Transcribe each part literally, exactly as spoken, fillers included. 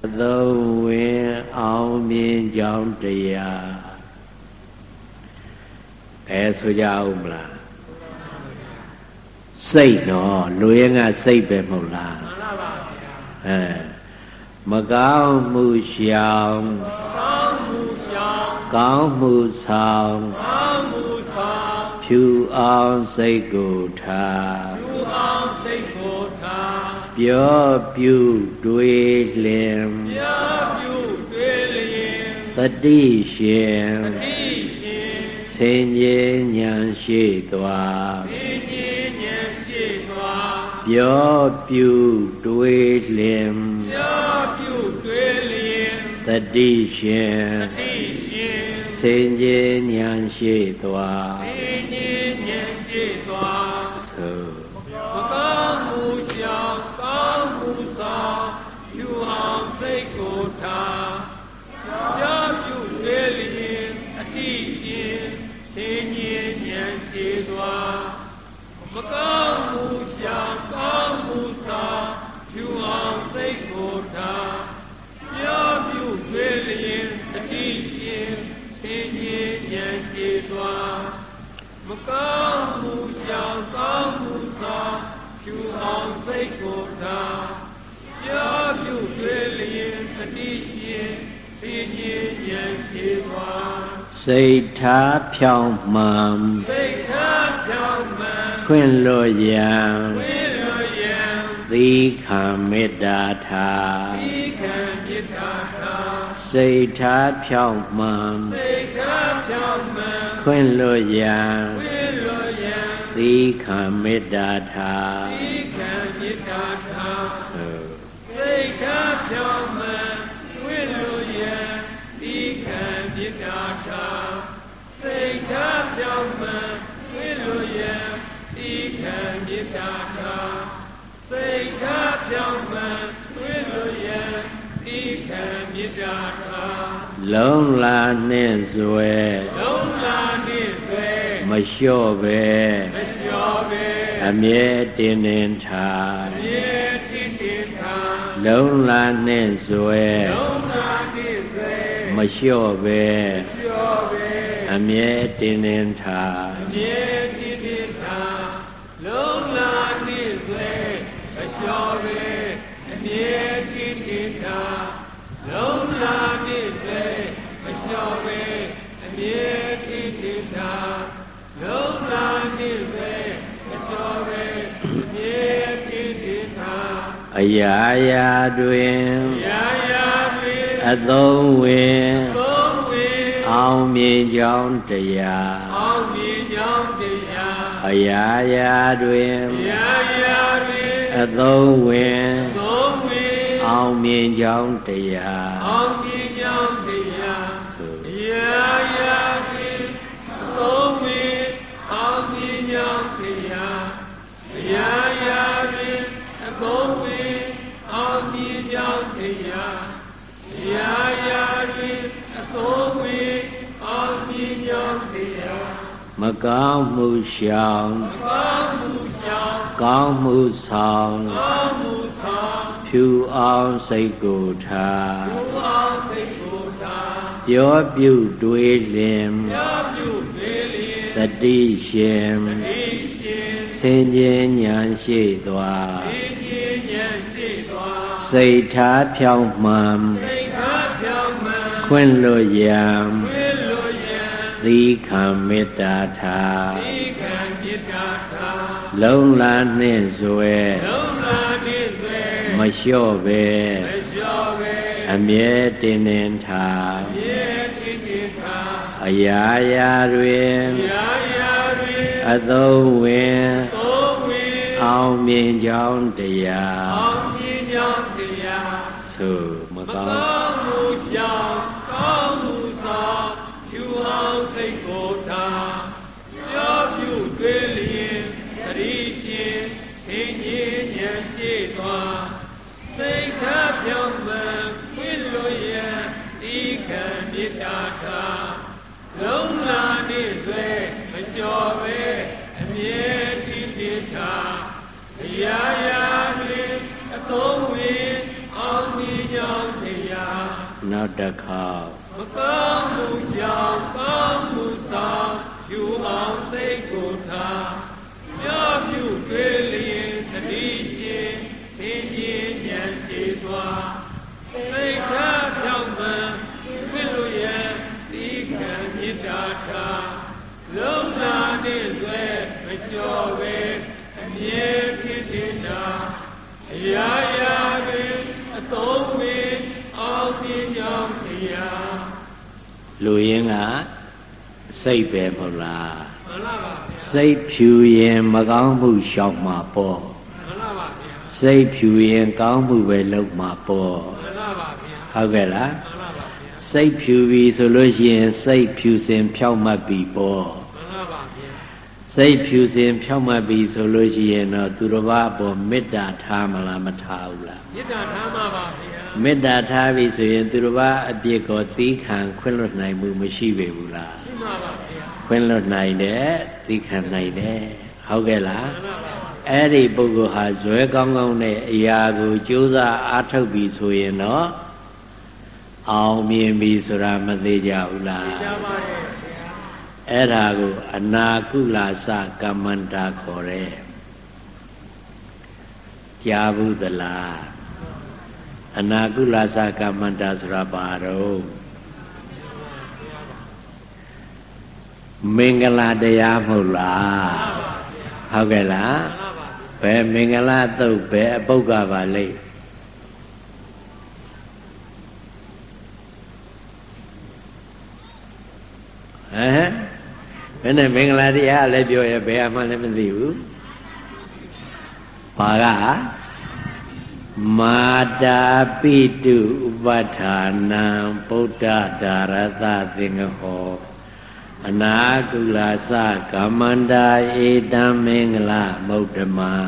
Though when all men John Deya as we are say no, Luing a say Bemola. Macao Mu Xiao, Gao Mu Sao, Pew on say go ta, Pure Pew Dwelling, the Dishin, Saint Yan Shi Dwa. Pure Pew Dwelling, the Dishin, Saint Yan Shi Dwa. Say ta Pyong Mam, Queen Loyan, the Kamidata, Say ta Pyong Mam, Queen Loyan, the Kamidata, Say ta Pyong Mam, Queen Loyan, the Kamidata. Say ta Pyong Man, Willow Di Can Yitaka. Say ta Pyong Man, Willow Di Can Yitaka. Long La Nizwe, Long La Nizwe, Mashobe, Mashobe, Amye Dinenta, Amye Dinenta. Long La Nizwe, Long La Nizwe, Mashobe, Mashobe. Amye Dinenta, Amye Dinenta, Long La Nizwe, Mashobe, Amye Dinenta, Long La Nizwe, Mashobe, Amye Dinenta, Long La Nizwe, Mashobe, Amye Dinenta. Ayaya Dwin, Ayaya Dwin, Adon Win. Ông miên trong trìa, ông miên trong trìa, ya ya duyên, ya ya duyên, tô nguyện, tô nguyện, ông miên trong trìa, ông miên trong trìa, ya ya duyên, tô nguyện, ông miên trong trìa, ya ya duyên, tô nguyện, ông miên trong trìa, ya ya duyên, tô nguyện. Mà có mưu sòng, có mưu sòng, phiêu on say cổ thà, gió phiêu đuôi liềm, ta đi xem, sen nhiên nhãn xê tòa, say thá phiêu mầm, khuyên lô giam. The Kamidata, Long La Nizwe, Mashobe, Amye Dinenta, Ayaya Dwin, Adon Win, Ông Miên Trong Deya, So Macao. Say Kota, Your View Dwelling, Tradition, King Yan Shitwa, Say Tap Young Man, Willow Di Can Yitaka, Long La Nizwe, Mashobe, and Yet Yitita, Ya Ya Dwin, a Tong Win, on the young. နောက်တစ်ခေါက်မကောင်းမှုကြောင့်ကောင်းမှုဆောင်ယူအောင်စိတ်ကိုထားမြောက်ပြုတွေ့လျင်တတိရှင်သင်ခြင်းဉာဏ်ရှိသွားစိတ်ထားဖြောင့်မှန်ခွင့်လို့ရသီးခံမေတ္တာထားလုံးလာနှင့်ဆွဲမလျှော်ပဲအမြဲဖြစ်နေတာအရာရာပင်အသုံးပင်အောင်ပြင်းကြောင်းတရားလူရင်းကစိတ်ပဲမဟုတ်လားမှန်ပါပါစိတ်ဖြူရင်မကောင်းမှုရှောင်မှာပေါ့မှန်ပါပါစိတ်ဖြူရင်ကောင်းမှုပဲလုပ်မှာပေါ့မှန်ပါပါဟုတ်ကဲ့လားမှန်ပါပါစိတ်ဖြူပြီဆိုလို့ရှိရင်စိတ်ဖြူစင်ဖြောက်မှတ်ပြီပေါ့မှန်ပါပါစိတ်ဖြူစင်ဖြောက်မှတ်ပြီဆိုလို့ရှိရင်တော့သူတစ်ပါးအပေါ်မေတ္တာထားမလားမထားဘူးလားမေတ္တာထားမှာပါဗျာမေတ္တာထားပြီဆိုရင်သူတစ်ပါးအပြစ်ကိုသီးခံခွင့်လွတ်နိုင်မှုမရှိပေဘူးလားရှိမှာပါဗျာခွင့်လွတ်နိုင်တယ်သီးခံနိုင်တယ်ဟုတ်ကဲ့လားအဲ့ဒီပုဂ္ဂိုလ်ဟာဇွဲကောင်းကောင်းနဲ့အရာကိုကြိုးစားအားထုတ်ပြီဆိုရင်တော့အောင်မြင်ပြီဆိုတာမသေးကြဘူးလားသိကြပါရဲ့အဲ့ဒါကိုအနာကုလာစကမ္မန္တာခေါ်တယ်ကြားဘူးသလားအနာကုလာစကမ္မန္တာဆိုတာဘာတော့မင်္ဂလာတရားမဟုတ်လားဟုတ်ကဲ့လားဘယ်မင်္ဂလာသုတ်ဘယ်အပုဂ္ဂပါလိမ့်ဟမ်ဘယ်နဲ့မင်္ဂလာတရားလည်းပြောရဘယ်အမှလည်းမသိဘူးဘာကမာတာပိတုဥပဋ္ဌာနံဗုဒ္ဓဒါရသသင်္ဃဟောအနာကုလာစကမ္မန္တာဧတံမင်္ဂလာမုဒ္ဓမံ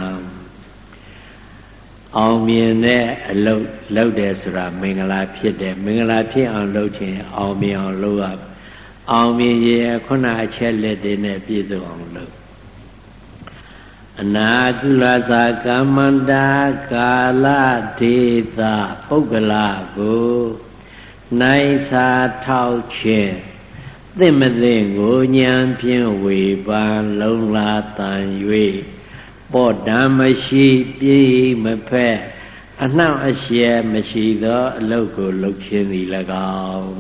အောင်မြင်တဲ့အလုပ်လုပ်တယ်ဆိုတာမင်္ဂလာဖြစ်တယ်မင်္ဂလာဖြစ်အောင်လုပ်ခြင်းအောင်မြင်အောင်လုပ်ရအောင်မြင်ရဲ့ခုနအချက်လက်တွေနဲ့ပြည့်စုံအောင်လုပ်အနာကုလသာကမ္မန္တာကာလဒေသပုဂ္ဂလာကိုနိုင်စာထောက်ခြင်းသင့်မသိကိုဉာဏ်ဖြင့်ဝေပန်လုံးလာတန်၍ပော့တံမရှိပြေးမဖက်အနှောင့်အယှက်မရှိသောအလုပ်ကိုလုပ်ခြင်းသည်၎င်း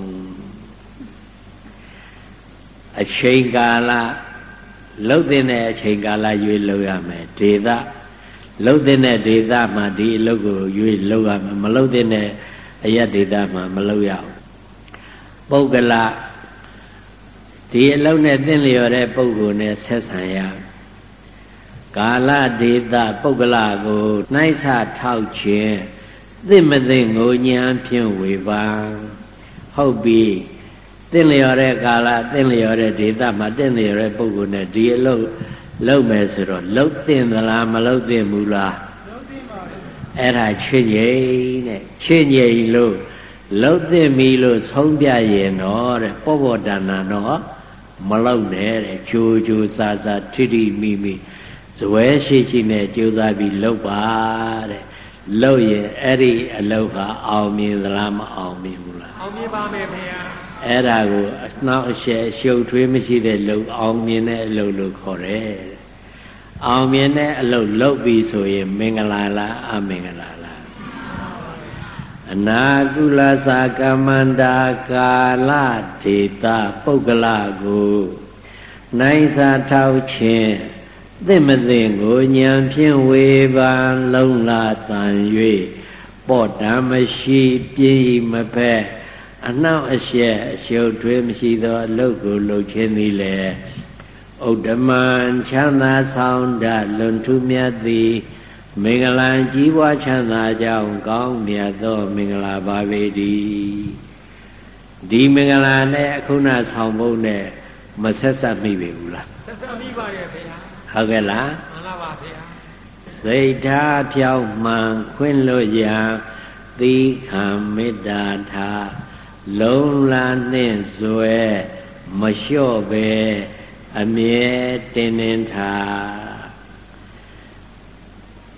အချိန်ကာလလှုပ်တဲ့အချိန်ကာလရွေးလှုပ်ရမယ်ဒေသလှုပ်တဲ့ဒေသမှာဒီအလုပ်ကိုရွေးလှုပ်ရမယ်မလှုပ်တဲ့အရက်ဒေသမှာမလှုပ်ရဘူးပုဂ္ဂလဒီအလုပ်နဲ့သင်လျော်တဲ့ပုဂ္ဂိုလ်နဲ့ဆက်ဆံရကာလဒေသပုဂ္ဂလကိုနှိုက်ဆထောက်ခြင်းသိမသိငိုညံဖြင့်ဝေပါဟုတ်ပြီသင်လျော်တဲ့ကာလသင်လျော်တဲ့ဒေသမှာသင်လျော်တဲ့ပုဂ္ဂိုလ်နဲ့ဒီအလုပ်လုပ်မယ်ဆိုတော့လုပ်သင့်သလားမလုပ်သင့်ဘူးလားလုပ်သင့်ပါဘူးအဲ့ဒါချစ်ငြိမ်တဲ့ချစ်ငြိမ်လို့လုပ်သင့်ပြီလို့ဆုံးပြရင်တော့တဲ့ပောပောတဏ္ဏတော့မလုပ်နဲ့တဲ့ကြိုးကြိုးစားစားထိထိမိမိဇွဲရှိရှိနဲ့ကြိုးစားပြီးလုပ်ပါတဲ့လုပ်ရင်အဲ့ဒီအလုပ်ကအောင်မြင်သလားမအောင်မြင်ဘူးလားအောင်မြင်ပါမယ်ခင်ဗျာအဲ့ဒါကိုအနောက်အရှက်ရှုပ်ထွေးမရှိတဲ့လုပ်အောင်မြင်တဲ့အလုပ်လို့ခေါ်တယ်အောင်မြင်တဲ့အလုပ်လုပ်ပြီဆိုရင်မင်္ဂလာလားအမင်္ဂလာလားအနာကုလသာကမ္မန္တာကာလဒေသပုဂ္ဂလကိုနိုင်စာထောက်ခြင်းသင့်မသိကိုဉာဏ်ဖြင့်ဝေပါလုံးလာတန်၍ပော့တံမရှိပြေးမဖက်အနှောင့်အယှက်အရှုပ်ထွေးမရှိသောအလုပ်ကိုလုပ်ခြင်းသည်လေဥဒ္ဓမံချမ်းသာဆောင်တလွန်ထူးမြတ်သည်မင်္ဂလာကြီးပွားချမ်းသာကြောင်းကောင်းမြတ်သောမင်္ဂလာပါပေတည်းဒီမင်္ဂလာနဲ့အခုနဆောင်ဖို့နဲ့မဆက်ဆက်မိပြီဘူးလားဆက်ဆက်မိပါရဲ့ဗျာဟုတ်ကဲ့လားမှန်ပါပါဗျာစိတ်ထားဖြောင်းမှန်ခွင့်လွတ်ရာသီးခံမေတ္တာထားလုံးလာနှင့်စွဲမလျှော့ပဲအမြဲတင်းတင်းထား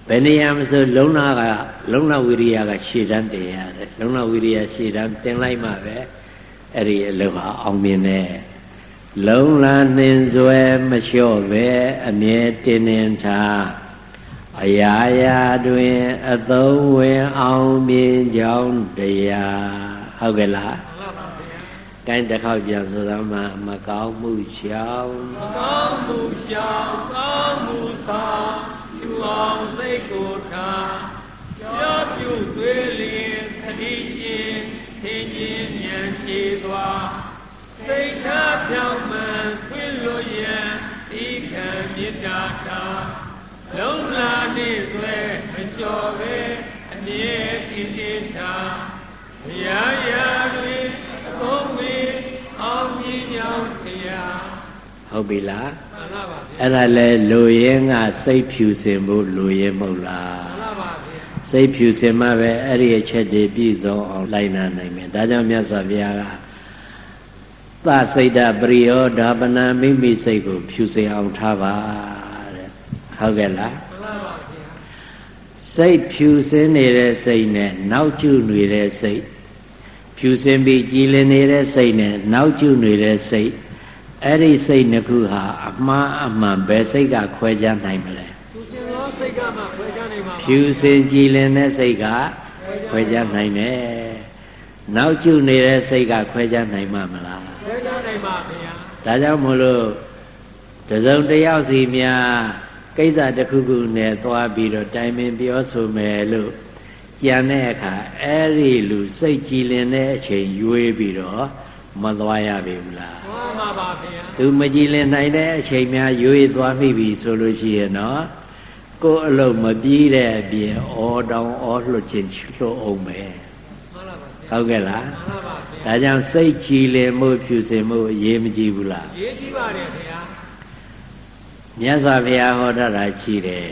ဘယ်နေရာမှာဆိုလုံနာကလုံနာဝိရိယကရှေ့တန်းတင်ရတယ်လုံနာဝိရိယရှေ့တန်းတင်လိုက်မှပဲအဲ့ဒီအလုပ်ဟာအောင်မြင်တယ်လုံလာနှင်စွဲမလျှော့ပဲအမြဲတင်းနေထားအရာရာတွင်အသုံးဝင်အောင်မြင်ကြောင်းတရားဟုတ်ကဲ့လားမှန်ပါဗျာကိုင်းတစ်ခေါက်ပြန်ဆိုသားမှာမကောင်းမှုရှောင်မကောင်းမှုရှောင်ကောင်းမှုဆောင်ယူအောင်စိတ်ကိုထားကြောက်ပြုသွေးလျင်သတိရှင်သင်ခြင်းဉာဏ်ရှိသွားစိတ်ထားပြောင်းမှန်ခွင့်လို့ရန်ဤခံမေတ္တာထားလုံးလာနေသွဲမလျှော်ပဲအမြဲတည်တည်ထားရာရာတွင်အကုန်မီအောင်မြင်ကြောင်းတရားဟုတ်ပြီလားမှန်ပါပါဗျာအဲ့ဒါလဲလူရင်းကစိတ်ဖြူစင်ဖို့လူရင်းမဟုတ်လားမှန်ပါပါဗျာစိတ်ဖြူစင်မှပဲအဲ့ဒီအချက်တွေပြည့်စုံအောင်လိုက်နာနိုင်မယ်ဒါကြောင့်မြတ်စွာဘုရားကသစိတ်တပရိယောဓာပနာမိမိစိတ်ကိုဖြူစင်အောင်ထားပါတဲ့ဟုတ်ကဲ့လားမှန်ပါပါဗျာစိတ်ဖြူစင်နေတဲ့စိတ်နဲ့နောက်ကျနေတဲ့စိတ်ဖြူစင်ပြီးကြည်လင်နေတဲ့စိတ်နဲ့နောက်ကျနေတဲ့စိတ်အဲ့ဒီစိတ်နှစ်ခုဟာအမှားအမှန်ပဲစိတ်ကခွဲခြားနိုင်မလဲဖြူစင်သောစိတ်ကမှခွဲခြားနိုင်မှာဖြူစင်ကြည်လင်တဲ့စိတ်ကခွဲခြားနိုင်တယ်နောက်ကျနေတဲ့စိတ်ကခွဲခြားနိုင်မှာမလားခွဲခြားနိုင်ပါဗျာဒါကြောင့်မို့လို့တစုံတစ်ယောက်စီများကိစ္စတစ်ခုခုနဲ့သွားပြီးတော့တိုင်ပင်ပြောဆိုမယ်လို့ကြံတဲ့အခါအဲ့ဒီလူစိတ်ကြည်လင်တဲ့အချိန်ရွေးပြီးတော့မသွားရပြီဘူးလားမှန်ပါပါဗျာသူမကြည်လင်နိုင်တဲ့အချိန်များရွေးသွားမိပြီဆိုလို့ရှိရင်တော့ကိုယ်အလုံးမပြီးတဲ့အပြင်အော်တောင်အော်လှုပ်ခြင်းလှုပ်အောင်ပဲမှန်ပါပါဟုတ်ကဲ့လားမှန်ပါပါဗျာဒါကြောင့်စိတ်ကြည်လင်မှုဖြူစင်မှုအရေးမကြီးဘူးလားအရေးကြီးပါတယ်ဗျာမြတ်စွာဘုရားဟောတာရှိတယ်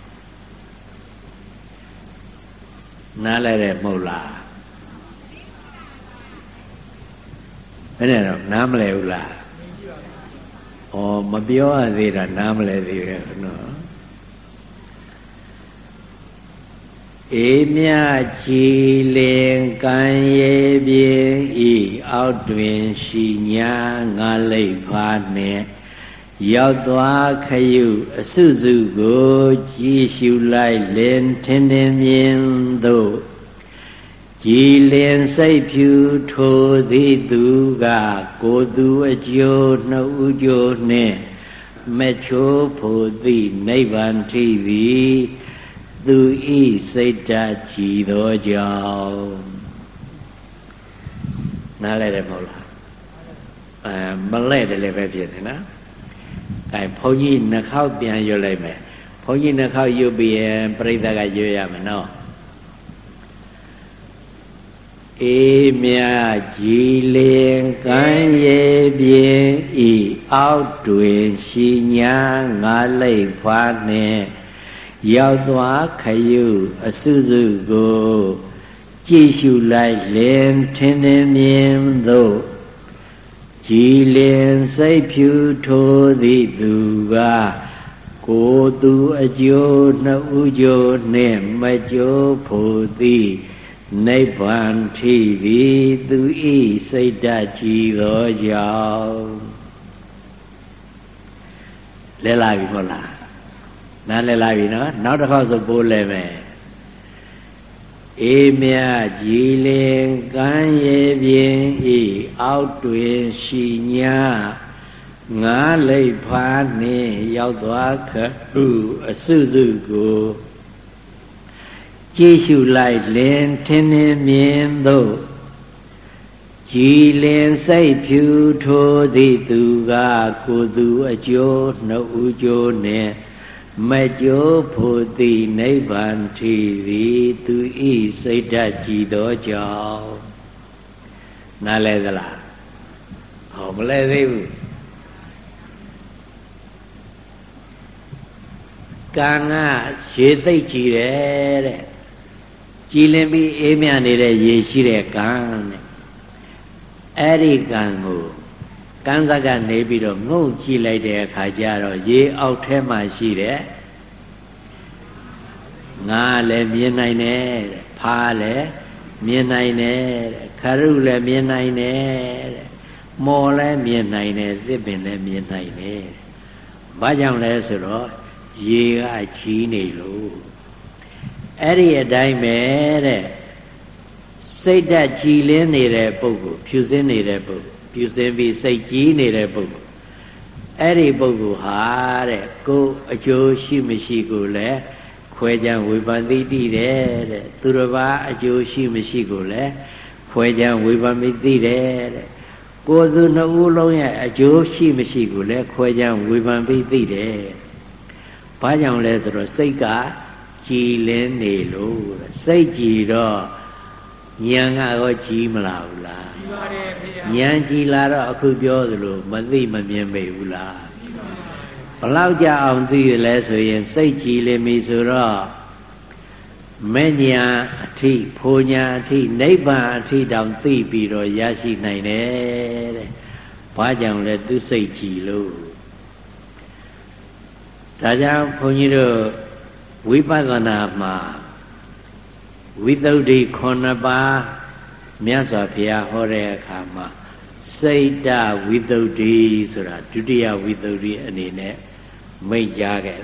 နားလဲတယ်မဟုတ်လားဘယ်နဲ့တော့နားမလဲဘူးလားဩမပြောရသေးတာနားမလဲသေးရဲ့နော်အေးမြကြည်လင်ကံရေပြေဤအောက်တွင်ရှိညာငါလိပ်ဖားနှင့်ရောက်သွားခရုအစုစုကိုကြည်ရှုလိုက်လင်ထင်ထင်မြင်သို့ကြည်လင်စိတ်ဖြူထိုသည်သူကကိုယ်သူအကျိုးနှုတ်ဥကျိုးနှင့်မချိုးဖို့သည်နိဗ္ဗာန်ထိသည်သူဤစိတ်ဓာတ်ကြည်သောကြောင့်နားလဲတယ်မဟုတ်လားအဲမလဲတယ်လည်းပဲဖြစ်တယ်နော်အဲဘုန်းကြီးနှစ်ခေါက်ပြန်ရွတ်လိုက်မယ်ဘုန်းကြီးနှစ်ခေါက်ရွတ်ပြီးရင်ပြိဿကရွတ်ရမယ်နော်အေးမြကြည်လင်ကံရေပြေဤအောက်တွင်ရှိညာငါလိပ်ဖွားနှင့်ရောက်သွားခရုအစုစုကိုကြည်ရှုလိုက်လင်ထင်ထင်မြင်သို့ကြည်လင်စိတ်ဖြူထိုသည်သူကကိုယ်သူအကျိုးနှုတ်ကျိုးနှင့်မကျိုးဖို့သည်နိဗ္ဗာန်ထိသည်သူဤစိတ်ဓာတ်ကြည်သောကြောင့်လဲလာပြီမဟုတ်လားနားလဲလာပြီနော်နောက်တစ်ခေါက်ဆိုပိုးလဲမယ်အေးမြကြည်လင်ကံရေပြင်းဤအောက်တွင်ရှိညာငါလိပ်ဖားနှင့်ရောက်သွားခရုအစုစုကိုကြည်ရှုလိုက်လင်ထင်ထင်မြင်သို့ကြည်လင်စိတ်ဖြူထိုသည်သူကကိုယ်သူအကျိုးနှုတ်ဥကျိုးနှင့်မကျိုးဖို့သည်နိဗ္ဗာန်ထိသည်သူဤစိတ်ဓာတ်ကြည်သောကြောင့်နားလဲသလားဟောမလဲသေးဘူးကံကရေသိပ်ကြည်တယ်တဲ့ကြည်လင်ပြီးအေးမြနေတဲ့ရေရှိတဲ့ကံတဲ့အဲ့ဒီကံကိုကံစက်ကနေပြီးတော့ငုံကြည့်လိုက်တဲ့အခါကျတော့ရေအောက်ထဲမှာရှိတဲ့ငါလည်းမြင်နိုင်တယ်တဲ့ဖားလည်းမြင်နိုင်တယ်တဲ့ခရုလည်းမြင်နိုင်တယ်တဲ့မော်လည်းမြင်နိုင်တယ်သစ်ပင်လည်းမြင်နိုင်တယ်ဘာကြောင့်လဲဆိုတော့ရေကကြီးနေလို့အဲ့ဒီအတိုင်းပဲတဲ့စိတ်ဓာတ်ကြည်လင်းနေတဲ့ပုဂ္ဂိုလ်ဖြူစင်းနေတဲ့ပုဂ္ဂိုလ်ဖြူစင်းပြီးစိတ်ကြီးနေတဲ့ပုဂ္ဂိုလ်အဲ့ဒီပုဂ္ဂိုလ်ဟာတဲ့ကိုယ်အကျိုးရှိမရှိကိုလည်းခွဲခြားဝေဖန်သိသိတယ်တဲ့သူတစ်ပါးအကျိုးရှိမရှိကိုလည်းခွဲခြားဝေဖန်သိတယ်တဲ့ကိုယ်သူနှစ်ဦးလုံးရဲ့အကျိုးရှိမရှိကိုလည်းခွဲခြားဝေဖန်သိသိတယ်ဘာကြောင့်လဲဆိုတော့စိတ်ကကြည်လင်းနေလို့စိတ်ကြည်တော့ဉာဏ်ကရောကြည်မလားဘူးလားကြည်ပါတယ်ဗျာဉာဏ်ကြည်လာတော့အခုပြောသလိုမသိမမြင်မိဘူးလားဘလောက်ကြအောင်သိရလဲဆိုရင်စိတ်ကြည်လင်ပြီဆိုတော့မဲ့ညာအထိဖိုညာအထိနိဗ္ဗာန်အထိတောင်သိပြီးတော့ရရှိနိုင်တယ်တဲ့ဘာကြောင့်လဲသူစိတ်ကြည်လို့ဒါကြောင့်ဘုန်းကြီးတို့ဝိပဿနာမှာဝိသုဒ္ဓိခုနှစ်ပါးမြတ်စွာဘုရားဟောတဲ့အခါမှာစိတ်တဝိသုဒ္ဓိဆိုတာဒုတိယဝိသုဒ္ဓိအနေနဲ့မိတ်ကြားခဲ့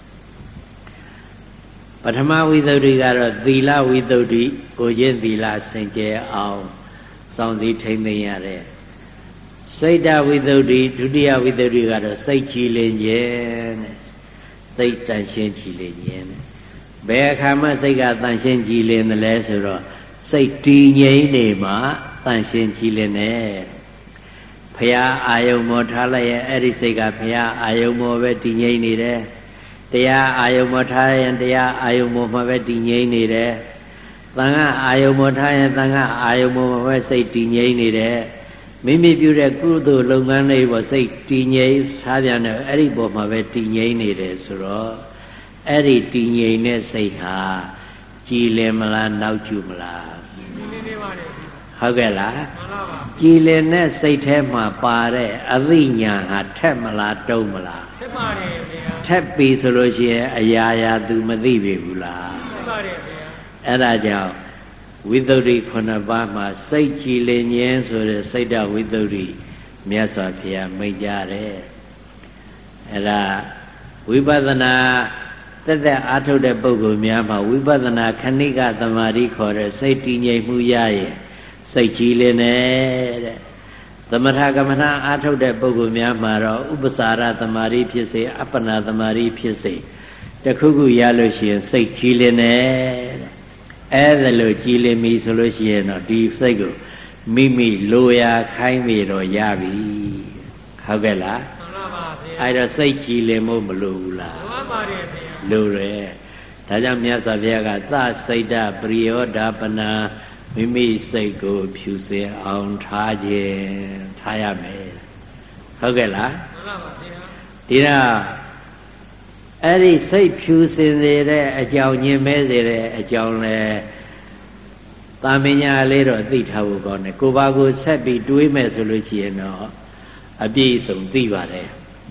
ပထမဝိသုဒ္ဓိကတော့သီလဝိသုဒ္ဓိကိုချင်းသီလစင်ကြယ်အောင်စောင့်စည်းထိန်းသိမ်းရတဲ့စိတ်တဝိသုဒ္ဓိဒုတိယဝိသုဒ္ဓိကတော့စိတ်ကြည်လင်ခြင်းတဲ့စိတ်တန်ရှင်းကြည်လင်ခြင်းတဲ့ဘယ်အခါမှစိတ်ကတန်ရှင်းကြည်လင်တယ်လဲဆိုတော့စိတ်တည်ငြိမ်နေမှတန်ရှင်းကြည်လင်တယ်ဘုရားအာယုံမောထားလိုက်ရင်အဲ့ဒီစိတ်ကဘုရားအာယုံမောပဲတည်ငြိမ်နေတယ်တရားအာယုံမောထားရင်တရားအာယုံမောမှာပဲတည်ငြိမ်နေတယ်သံဃာအာယုံမောထားရင်သံဃာအာယုံမောမှာပဲစိတ်တည်ငြိမ်နေတယ်မိမိပြုတဲ့ကုသိုလ်လုပ်ငန်းလေးပေါ်စိတ်တည်ငြိမ်ထားပြန်တယ်အဲ့ဒီပေါ်မှာပဲတည်ငြိမ်နေတယ်ဆိုတော့အဲ့ဒီတည်ငြိမ်တဲ့စိတ်ဟာကြည်လင်မလားနောက်ကျမလားကြည်လင်နေပါတယ်ဟုတ်ကဲ့လားမှန်ပါပါကြည်လင်တဲ့စိတ်ထဲမှာပါတဲ့အသိဉာဏ်ဟာထက်မလားတုံးမလားထက်ပါတယ်ဗျာထက်ပြီဆိုလို့ရှိရင်အရာရာသူမသိပြီဘူးလားထက်ပါတယ်ဗျာအဲ့ဒါကြောင့်ဝိသုဒ္ဓိခုနှစ်ပါးမှာစိတ်ကြည်လင်ခြင်းဆိုတဲ့စိတ်တဝိသုဒ္ဓိမြတ်စွာဘုရားမိန့်ကြားတယ်အဲ့ဒါဝိပဿနာတက်တက်အားထုတ်တဲ့ပုဂ္ဂိုလ်များမှာဝိပဿနာခဏိကသမာဓိခေါ်တဲ့စိတ်တည်ငြိမ်မှုရရင်စိတ်ကြည်လင်တဲ့သမထကမ္မထာအားထုတ်တဲ့ပုဂ္ဂိုလ်များမှာတော့ဥပ္ပစာရသမာဓိဖြစ်စေအပ္ပနာသမာဓိဖြစ်စေတခုခုရလို့ရှိရင်စိတ်ကြည်လင်တဲ့အဲ့ဒါလို့ကြည်လင်ပြီဆိုလို့ရှိရင်တော့ဒီစိတ်ကိုမိမိလိုရာခိုင်းမိတော့ရပြီဟုတ်ကဲ့လားမှန်ပါပါဗျာအဲ့တော့စိတ်ကြည်လင်ဖို့မလိုဘူးလားမှန်ပါတယ်ဗျာလိုတယ်ဒါကြောင့်မြတ်စွာဘုရားကသစိတ်တပရိယောဓပနာမိမိစိတ်ကိုဖြူစင်အောင်ထားခြင်းထားရမယ်ဟုတ်ကဲ့လားမှန်ပါပါဗျာဒီတော့အဲ့ဒီစိတ်ဖြူစင်စေတဲ့အကြောင်းညင်မဲစေတဲ့အကြောင်းလဲသာမညာလေးတော့သိထားဖို့ကောင်းတယ်ကိုပါကိုဆက်ပြီးတွေးမယ်ဆိုလို့ရှိရင်တော့အပြည့်စုံသိပါတယ်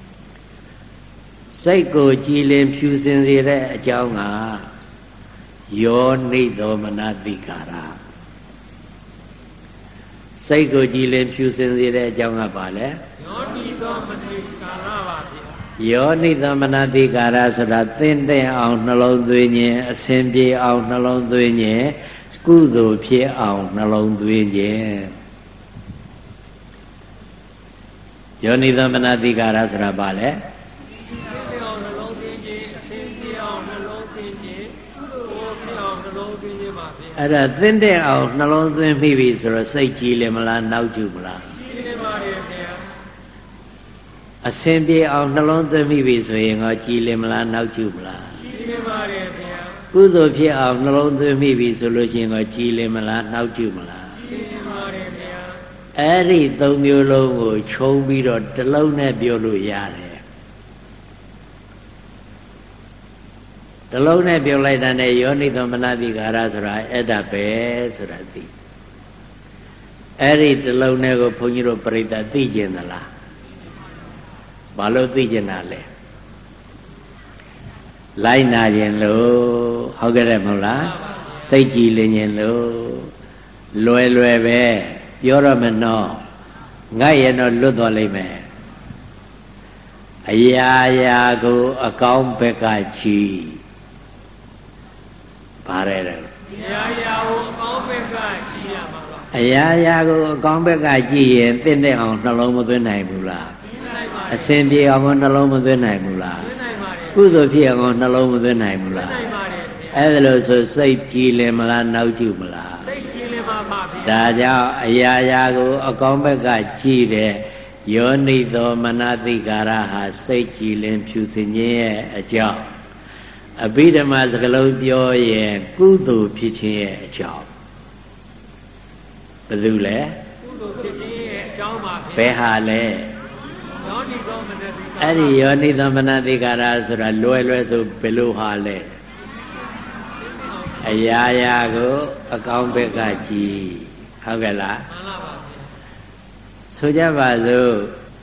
စိတ်ကိုကြည်လင်ဖြူစင်စေတဲ့အကြောင်းကယောနိသောမနတိကာရစိတ်ကိုကြည်လင်ဖြူစင်စေတဲ့အကြောင်းကဘာလဲယောနိသောမနတိကာရပါဗျာယောနိသမနတိကာရဆိုတာသင်တဲ့အောင်နှလုံးသွင်းခြင်းအစဉ်ပြေအောင်နှလုံးသွင်းခြင်းကုသိုလ်ဖြစ်အောင်နှလုံးသွင်းခြင်းယောနိသမနတိကာရဆိုတာဘာလဲအဲ့ဒါသင်တဲ့အောင်နှလုံးသွင်းပြီးပြီဆိုတော့စိတ်ကြည်လင်မလားနောက်ကျမလားကြည်လင်ပါရဲ့ခင်ဗျာအစဉ်ပြေအောင်နှလုံးသွင်းပြီးပြီဆိုရင်တော့ကြည်လင်မလားနောက်ကျမလားကြည်လင်ပါရဲ့ခင်ဗျာကုသိုလ်ဖြစ်အောင်နှလုံးသွင်းပြီးပြီဆိုလို့ရှိရင်တော့ကြည်လင်မလားနောက်ကျမလားကြည်လင်ပါရဲ့ခင်ဗျာအဲ့ဒီသုံးမျိုးလုံးကိုခြုံပြီးတော့တစ်လုံးနဲ့ပြောလို့ရတယ်တလုံးနဲ့ပြောလိုက်တာနဲ့ယောနိသမနတိကာရဆိုတာအဲ့ဒါပဲဆိုတာသိအဲ့ဒီတလုံးနဲ့ကိုဘုန်းကြီးတို့ပြိတ္တာသိကျင်သလားဘာလို့သိကျင်တာလဲလိုက်နာခြင်းလို့ဟုတ်ကြတယ်မဟုတ်လားစိတ်ကြည်လင်ခြင်းလို့လွယ်လွယ်ပဲပြောရမယ်နော်ငတ်ရင်တော့လွတ်သွားလိမ့်မယ်အရာရာကိုအကောင်းဘက်ကကြည်ပါတယ်လေအရာရာကိုအကောင်းဘက်ကကြည်ရမှာပါအရာရာကိုအကောင်းဘက်ကကြည်ရင်တင့်တဲ့အောင်နှလုံးမသွင်းနိုင်ဘူးလားအစဉ်ပြေအောင်နှလုံးမသွင်းနိုင်ဘူးလားကုသိုလ်ဖြစ်အောင်နှလုံးမသွင်းနိုင်ဘူးလားအဲ့ဒါလို့ဆိုစိတ်ကြည်လင်မလားနောက်ကျမလားစိတ်ကြည်လင်ပါပါဗျာဒါကြောင့်အရာရာကိုအကောင်းဘက်ကကြည်တဲ့ယောနိသောမနတိကာရဟာစိတ်ကြည်လင်ဖြူစင်ခြင်းရဲ့အကြောင်းအဘိဓမ္မာစကားလုံးပြောရင်ကုသိုလ်ဖြစ်ခြင်းရဲ့အကြောင်းဘယ်သူလဲကုသိုလ်ဖြစ်ခြင်းရဲ့အကြောင်းပါဘယ်ဟာလဲယောနိသောမနတိကာရအဲ့ဒီယောနိသောမနတိကာရဆိုတာလွယ်လွယ်ဆိုဘယ်လိုဟာလဲအရာရာကိုအကောင်းဘက်ကကြည်ဟုတ်ကဲ့လားမှန်ပါပါဆိုကြပါစို့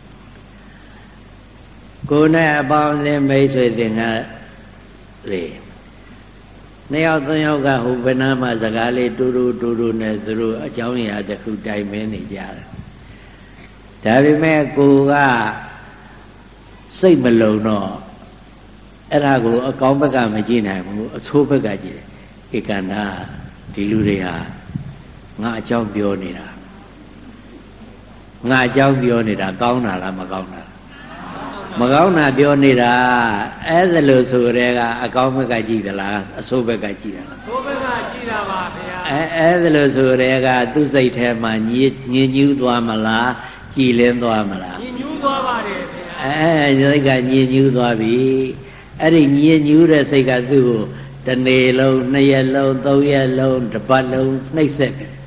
ကိုယ်နဲ့အပေါင်းအသင်းမိတ်ဆွေတင်ကလေနှစ်ယောက်သုံးယောက်ကဟိုဘယ်နာမှစကားလေးတူတူတူတူနဲ့သူတို့အကြောင်းအရာတစ်ခုတိုင်မင်းနေကြတယ်ဒါပေမဲ့ကိုကစိတ်မလုံတော့အဲ့ဒါကိုအကောင်းဘက်ကမကြည့်နိုင်ဘူးအဆိုးဘက်ကကြည့်တယ်ဧကန္တာဒီလူတွေဟာငါအကြောင်းပြောနေတာငါအကြောင်းပြောနေတာကောင်းတာလားမကောင်းတာမကောင်းတာပြောနေတာအဲ့ဒါလို့ဆိုရဲကအကောင်းဘက်ကကြည့်သလားအဆိုးဘက်ကကြည့်တာလားအဆိုးဘက်ကကြည့်တာပါဗျာအဲအဲ့ဒါလို့ဆိုရဲကသူ့စိတ်ထဲမှာညစ်ညစ်ညူးသွားမလားကြည်လင်းသွားမလားညစ်ညူးသွားပါတယ်ဗျာအဲစိတ်ကညစ်ညူးသွားပြီအဲ့ဒီညစ်ညူးတဲ့စိတ်ကသူ့ကိုတစ်နေ့လုံးနှစ်ရက်လုံးသုံးရက်လုံးတစ်ပတ်လုံးနှိပ်စက်တယ်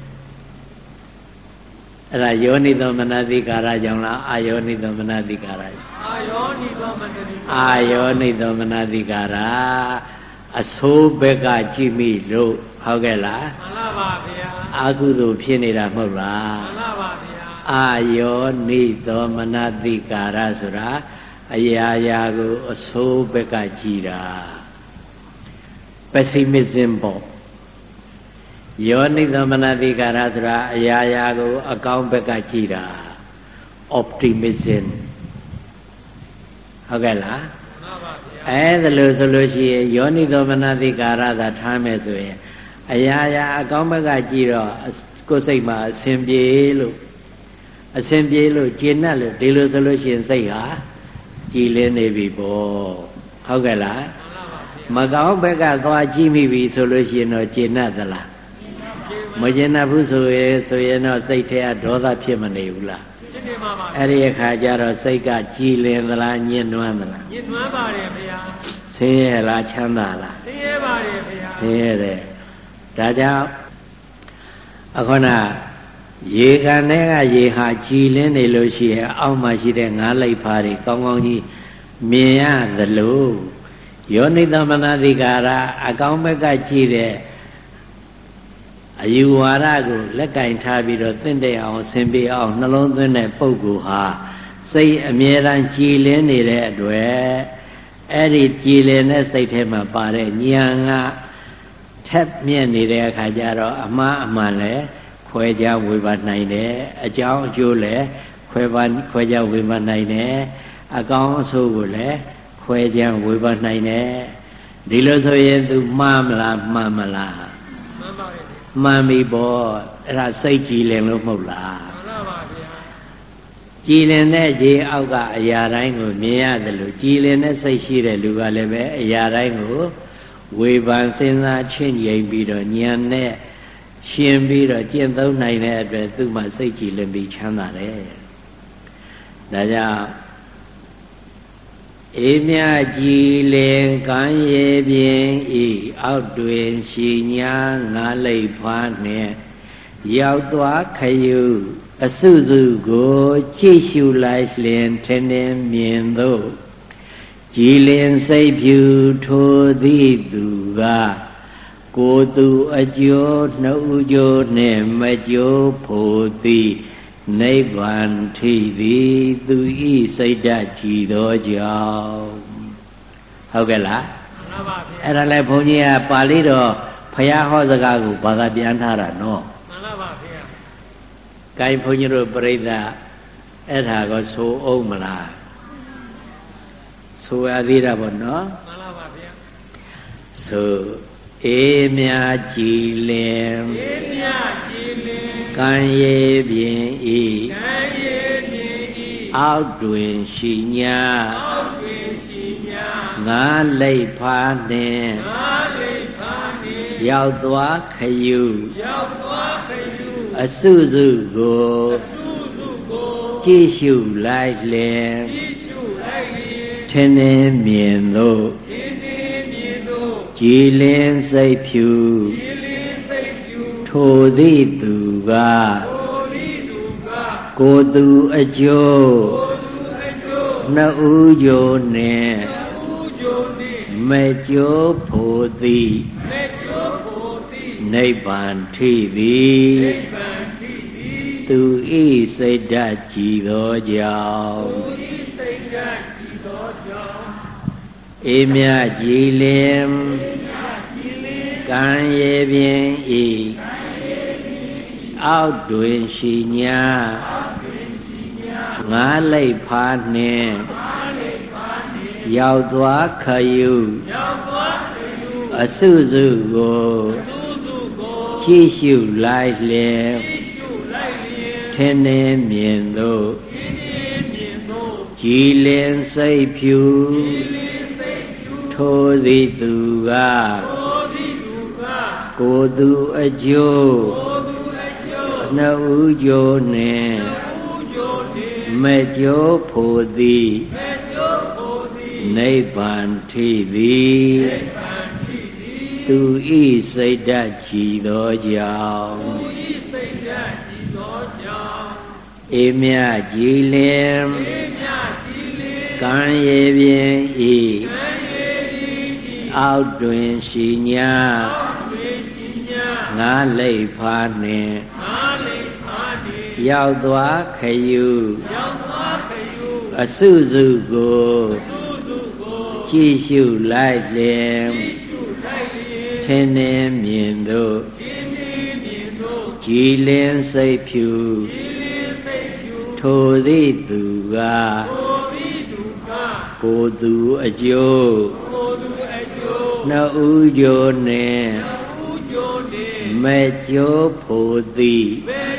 အဲ့ဒါယောနိသောမနတိကာရကြောင့်လားအာယောနိသောမနတိကာရအာယောနိသောမနတိအာယောနိသောမနတိကာရအဆိုးဘက်ကကြည့်မိလို့ဟုတ်ကဲ့လားမှန်ပါပါဗျာအာကုသိုလ်ဖြစ်နေတာမဟုတ်လားမှန်ပါပါဗျာအာယောနိသောမနတိကာရဆိုတာအရာရာကိုအဆိုးဘက်ကကြည့်တာ pessimism ပေါ့ယောနိသမနတိကာရဆိုတာအရာရာကိုအကောင်းဘက်ကကြည့်တာ optimism ဟုတ်ကဲ့လားမှန်ပါဗျာအဲ့ဒါလို့ဆိုလို့ရှိရင်ယောနိသမနတိကာရသာထားမယ်ဆိုရင်အရာရာအကောင်းဘက်ကကြည့်တော့ကိုယ်စိတ်မှာအစဉ်ပြေလို့အစဉ်ပြေလို့ကျေနပ်လို့ဒီလိုဆိုလို့ရှိရင်စိတ်ဟာကြည်လင်းနေပြီပေါ့ဟုတ်ကဲ့လားမကောင်းဘက်ကသွားကြည့်မိပြီဆိုလို့ရှိရင်တော့ကျေနပ်သလားမကျေနပ်ဘူးဆိုရင်ဆိုရင်တော့စိတ်ထဲကဒေါသဖြစ်မနေဘူးလားဖြစ်နေပါပါအဲ့ဒီအခါကျတော့စိတ်ကကြည်လင်သလားညှဉ်းနှွမ်းသလားညှဉ်းနှွမ်းပါတယ်ဗျာဆင်းရဲလားချမ်းသာလားဆင်းရဲပါတယ်ဗျာဆင်းရဲတယ်ဒါကြောင့်အခုနရေကန်ထဲကရေဟာကြည်လင်းနေလို့ရှိရင်အောက်မှာရှိတဲ့ငါးလိပ်ဖားတွေကောင်းကောင်းကြီးမြင်ရသလိုယောနိသမနတိကာရအကောင်းဘက်ကကြည့်တဲ့အယူဝါဒကိုလက်ကင်ထားပြီးတော့သင့်တဲ့အောင်ဆင်ပြေအောင်နှလုံးသွင်းတဲ့ပုဂ္ဂိုလ်ဟာစိတ်အမြဲတမ်းကြည်လင်းနေတဲ့အတွက်အဲ့ဒီကြည်လင်တဲ့စိတ်ထဲမှာပါတဲ့ဉာဏ်ကထက်မြက်နေတဲ့အခါကျတော့အမှားအမှန်လဲခွဲခြားဝေဖန်နိုင်တယ်အကြောင်းအကျိုးလဲခွဲပါခွဲခြားဝေဖန်နိုင်တယ်အကောင်းအဆိုးကိုလည်းခွဲခြားဝေဖန်နိုင်တယ်ဒီလိုဆိုရင် तू မှားမလားမှန်မလားမှန်ပါရဲ့မှန်ပြီပေါ့အဲ့ဒါစိတ်ကြည်လင်လို့မဟုတ်လားမှန်ပါဗျာကြည်လင်တဲ့ခြေအောက်ကအရာတိုင်းကိုမြင်ရတယ်လို့ကြည်လင်တဲ့စိတ်ရှိတဲ့လူကလည်းပဲအရာတိုင်းကိုဝေဖန်စဉ်းစားချင့်ကြိမ်ပြီးတော့ဉာဏ်နဲ့ရှင်ပြီးတော့ကျင့်သုံးနိုင်တဲ့အတွက်သူ့မှာစိတ်ကြည်လင်ပြီးချမ်းသာတယ်ဒါကြောင့်အေးမြကြည်လင်ကံရေပြင်းဤအောက်တွင်ရှိညာငါလိပ်ဖွားနှင့်ရောက်သွားခယူအစုစုကိုကြည့်ရှုလိုက်လျင်ထင်ထင်မြင်သို့ကြည်လင်စိတ်ဖြူထိုသည့်သူကကိုယ်သူအကျိုးနှုတ်ကြိုးနှင့်မကြိုးဖို့သည်နိဗ္ဗာန်ထိသည်သူဤစိတ်ဓာတ်ကြည်သောကြောင့်ဟုတ်ကဲ့လားမှအဲ့ဒါလည်းဘုန်းကြီးကပါဠိတော်ဖယားဟောစကားကိုဘာသာပြန်ထားတာနော်မှန်ပါပါဗျာ။ကိုင်ဘုန်းကြီးတို့ပြိဿအဲ့ဒါကိုဆိုအောင်မလားဆိုရသေးတာပေါ့နော်မှန်ပါပါဗျာ။ဆိုအေးမြကြည်လင်အေးမြကြည်လင်ကံရေပြင်းဤကံရေပြင်းဤအောက်တွင်ရှိညာအောက်တွင်ရှိညာငါလိပ်ဖာနှင့်ငါလိပ်ဖာနှင့်ရောက်သွားခယူရောက်သွားခယူအစုစုကိုအစုစုကိုကြည့်ရှုလိုက်လင်ကြည့်ရှုလိုက်လင်ထင်းနေမြင်တို့ထင်းနေမြင်တို့ကြည်လင်စိတ်ဖြူကြည်လင်စိတ်ဖြူထိုသည့်သူကထိုသည့်သူကကိုယ်သူအကျိုးကိုယ်သူအကျိုးနှစ်ဦးကြိုနှင့်မဲ့ကျိုးဖို့သည်မဲ့ကျိုးဖို့သည်နိဗ္ဗာန်ထိသည်နိဗ္ဗာန်ထိသည်သူဤစိတ်ဓာတ်ကြည်သောကြောင့်သူဤစိတ်ဓာတ်ကြည်သောကြောင့်အေးမြကြည်လင်ကံရေပြင်းဤအောက်တွင်ရှိညာငါလိပ်ဖာနှင့်ရောက်သွားခယူရောက်သွားခယူအစုစုကိုအစုစုကိုကြည့်ရှုလိုက်လျင်ကြည့်ရှုလိုက်လျင်ထင်းနေမြင်တို့ထင်းနေမြင်တို့ကြည်လင်စိတ်ဖြူကြည်လင်စိတ်ဖြူထိုသည်သူကထိုသည်သူကကိုယ်သူအကျိုးကိုယ်သူအကျိုးနှစ်ဦးကြိုးနှင့်နှစ်ဦးကြိုးနှင့်မဲ့ကြိုးဖို့သည်မဲ့ကြိုးနိဗ္ဗာန်ထိသည်သူဤစိတ်ဓာတ်ကြည်သောကြောင့်သူဤစိတ်ဓာတ်ကြည်သောကြောင့်အေးမြကြည်လင်အေးမြကြည်လင်ကံရေပြင်းဤကံရေပြင်းဤအောက်တွင်ရှိညာအောက်တွင်ရှိညာငါလိပ်ဖာနှင့်ငါလိပ်ဖာနှင့်ရောက်သွားခယူရောက်သွားခယူအစုစုကိုကြည့်ရှုလိုက်လင်ထင်းနေမြင်တို့ကြည်လင်စိတ်ဖြူထိုသည့်သူကကိုယ်သူအကျိုးနှစ်ဦးကြိုးနှင့်မဲ့ကြိုးဖို့သည်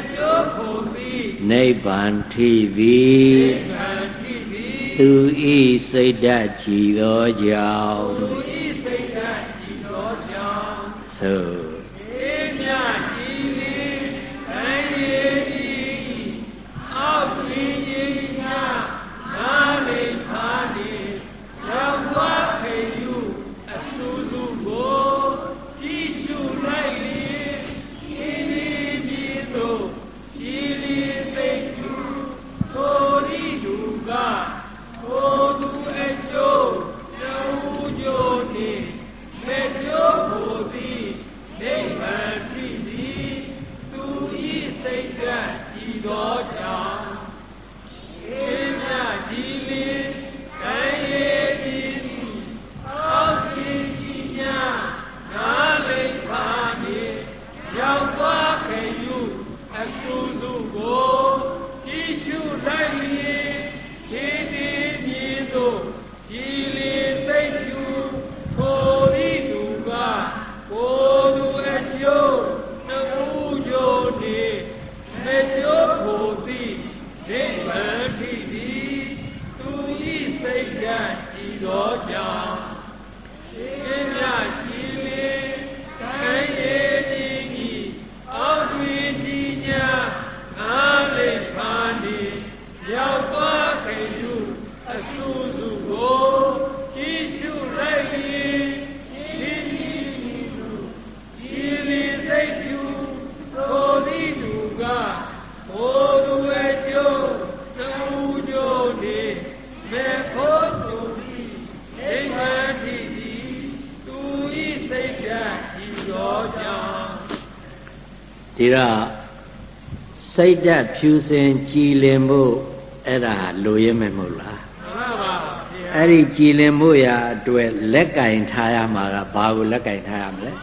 နိဗ္ဗာန်ထိသည်သူဤစိတ်ဓာတ်ကြည်သောကြောင့်သူဤစိတ်ဓာတ်ကြည်သောကြောင့်သို့အေးမြကြည်လင်ကံရေကြည်အောက်တွင်ရင်ညာငါလိပ်ဖာနှင့်ရောက်သွားခေယူအစုစုကိုကြည့်ရှုလိုက်လျင်ရှင်းလင်းပြီးသို့ကြည်လင်စိတ်ဖြူထိုဤသူကကိုယ်သူအကျိုးကျောင်းကျိုးနှင့်မဲ့ကျိုးဖို့သည်နိဗ္ဗာန်ဖြစ်သည်သူဤစိတ်ဓာတ်ကြည်သောကြောင့်အေးမြကြည်လင်ကံရေပြင်းအောက်တွင်ရှိညာငါလိပ်ဖာနှင့်ရောက်သွားခယူအစုစုကိုကြည့်ရှုလိုက်လျင်ကြည်လင်ကြည်လင်စိတ်ဖြူထိုသည်သူကကိုယ်သူအကျိုးနှစ်ဦးကြိုးနှင့်မဲ့ကျိုးဖို့သည်နိဗ္ဗာန်ဖြစ်သည်သူဤစိတ်ဓာတ်ကြည်သောကြောင့်အေးမြကြည်လင်ကံရေပြင်းဤအောက်တွင်ရှိညာငါလိပ်ဖာနှင့်ရောက်သွားခယူအစုစုကိုကြည့်ရှုလိုက်လျင်ကြည်လင်သူကြည်လင်စိတ်ဖြူထိုသည်သူကကိုယ်သူအကျိုးသူကြိုးနှင့်မဲ့ဖို့သူသည်နိဗ္ဗာန်ဖြစ်သည်သူဤစိတ်ဓာတ်ကြည်သောကြောင့်ဒီတော့စိတ်ဓာတ်ဖြူစင်ကြည်လင်ဖို့အဲ့ဒါလိုရမယ်မဟုတ်လားမှန်ပါပါဗျာအဲ့ဒီကြည်လင်မှုရာအတွက်လက်ကင်ထားရမှာကဘာကိုလက်ကင်ထားရမလဲ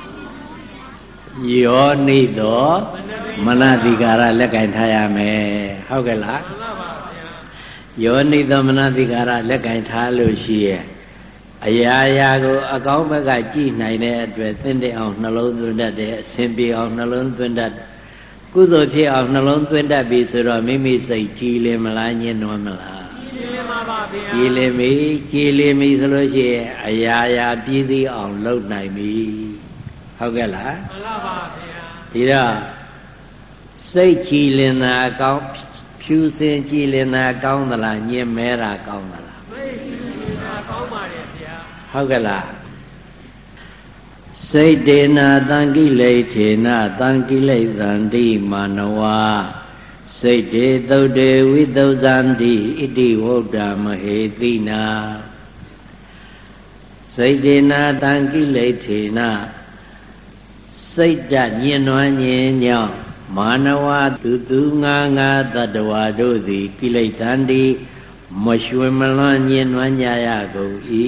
ယောနိသောမနတိကာရလက်ကင်ထားရမယ်ဟုတ်ကဲ့လားမှန်ပါပါဗျာယောနိသောမနတိကာရလက်ကင်ထားလို့ရှိရဲ့အရာရာကိုအကောင်းဘက်ကကြည်နိုင်တဲ့အတွက်သင်တဲ့အောင်နှလုံးသွင်းတတ်တယ်အစဉ်ပြေအောင်နှလုံးသွင်းတတ်ကုသိုလ်ဖြစ်အောင်နှလုံးသွင်းတတ်ပြီဆိုတော့မိမိစိတ်ကြည်လင်မလားညှဉ်းနှွမ်းမလားကြည်လင်ပါပါဗျာကြည်လင်ပြီကြည်လင်ပြီဆိုလို့ရှိရင်အရာရာပြည့်စည်အောင်လုပ်နိုင်ပြီဟုတ်ကဲ့လားမှန်ပါပါဗျာဒီတော့စိတ်ကြည်လင်တာကောင်းဖြူစင်ကြည်လင်တာကောင်းသလားညှဉ်းမဲတာကောင်းသလားစိတ်ကြည်လင်တာကောင်းပါတယ်ဗျာဟုတ်ကဲ့လားစိတ်တေနာတံကိလေထေနတံကိလေသန္တိမာနဝစိတ်တေသုတ်တေဝိသုဇန္တိဣတိဝုဒ္ဓမဟေတိနာစိတ်တေနာတံကိလေထေနစိတ်ဓာတ်ညှဉ်းနှွမ်းခြင်းကြောင့်မာနဝသူသူငါငါတတ္တဝါတို့သည်ကိလေသန္တိမရွှင်မလွန်ညှဉ်းနှွမ်းကြရကုန်၏